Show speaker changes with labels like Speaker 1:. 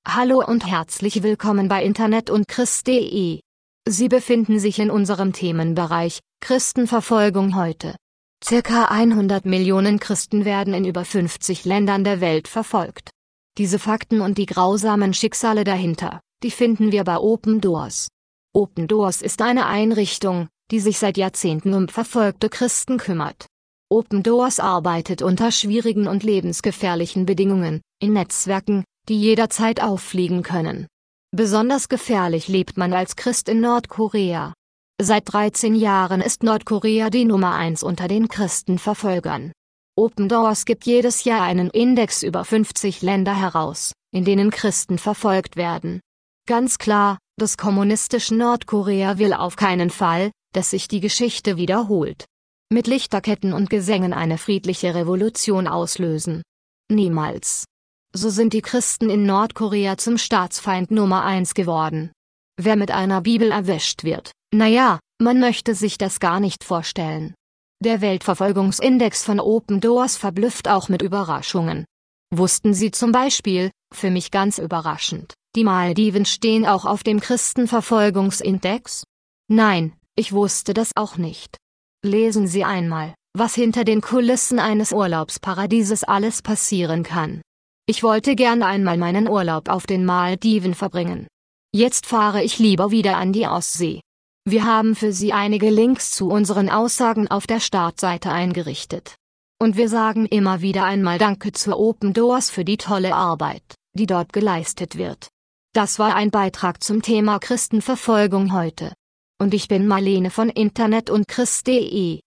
Speaker 1: Hallo und herzlich willkommen bei Internet und Christ.de. Sie befinden sich in unserem Themenbereich Christenverfolgung heute. Circa 100 Millionen Christen werden in über 50 Ländern der Welt verfolgt. Diese Fakten und die grausamen Schicksale dahinter, die finden wir bei Open Doors. Open Doors ist eine Einrichtung, die sich seit Jahrzehnten um verfolgte Christen kümmert. Open Doors arbeitet unter schwierigen und lebensgefährlichen Bedingungen, in Netzwerken, die jederzeit auffliegen können. Besonders gefährlich lebt man als Christ in Nordkorea. Seit 13 Jahren ist Nordkorea die Nummer 1 unter den Christenverfolgern. Open Doors gibt jedes Jahr einen Index über 50 Länder heraus, in denen Christen verfolgt werden. Ganz klar, das kommunistische Nordkorea will auf keinen Fall, dass sich die Geschichte wiederholt. Mit Lichterketten und Gesängen eine friedliche Revolution auslösen. Niemals. So sind die Christen in Nordkorea zum Staatsfeind Nummer 1 geworden. Wer mit einer Bibel erwischt wird, naja, man möchte sich das gar nicht vorstellen. Der Weltverfolgungsindex von Open Doors verblüfft auch mit Überraschungen. Wussten Sie zum Beispiel, für mich ganz überraschend, die Malediven stehen auch auf dem Christenverfolgungsindex? Nein, ich wusste das auch nicht. Lesen Sie einmal, was hinter den Kulissen eines Urlaubsparadieses alles passieren kann. Ich wollte gern einmal meinen Urlaub auf den Malediven verbringen. Jetzt fahre ich lieber wieder an die Ostsee. Wir haben für Sie einige Links zu unseren Aussagen auf der Startseite eingerichtet. Und wir sagen immer wieder einmal Danke zu Open Doors für die tolle Arbeit, die dort geleistet wird. Das war ein Beitrag zum Thema Christenverfolgung heute. Und ich bin Marlene von Internet und Christ.de.